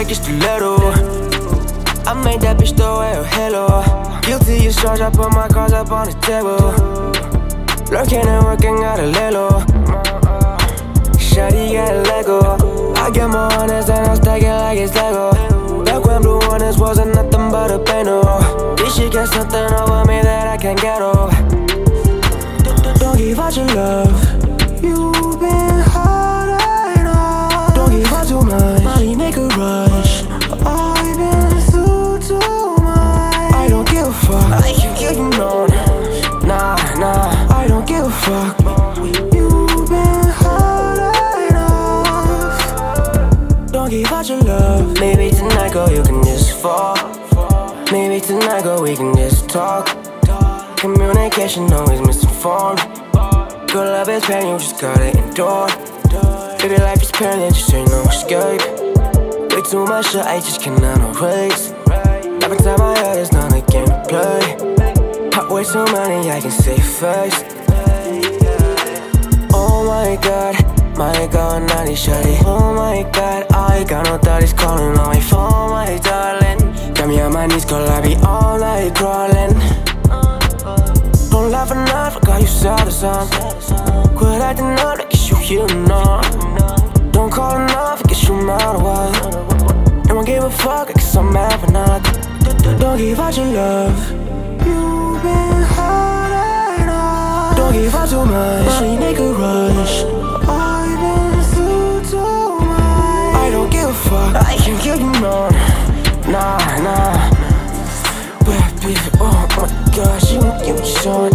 like a stiletto. I made that bitch throw away her halo. Guilty as charged, I put my cards up on the table. Lurking and working out a lelo. Shawty got a Lego. I get more honest and I'm stacking like it's Lego. Back when blue honest wasn't nothing but a panel. This shit got something over me that I can't get over. Don't give out your love. You've been hard enough. Don't give out too much. Money make a rush. I've been through too much. I don't give a fuck. I can kill you, no. Nah, I don't give a fuck. You've been hard enough. Don't give out your love. Maybe tonight, girl, you can just fall. Maybe tonight, girl, we can just talk. Communication always misinformed. Girl, love is pain, you just gotta endure. Baby, life is pain, and just ain't no escape. Way too much shit, I just cannot erase. Every time I hear there's not a game to play. Pop way too many, I can save face. Oh my god, naughty shawty. Oh my god, I got no thoughts calling on my phone, my darling. Got me on my knees, girl, I be all night crawling. Don't laugh enough, I got you sad or something. Quit acting up, I guess you here now. Don't call enough, I guess you mad or what. Don't give a fuck, I guess I'm mad for nothing. Don't give out your love. You've been hard enough. Don't give out too much. Money make a rush. I've been through too much. I don't give a fuck. I can kill you, no. Nah. Baby, oh my gosh, you give me some.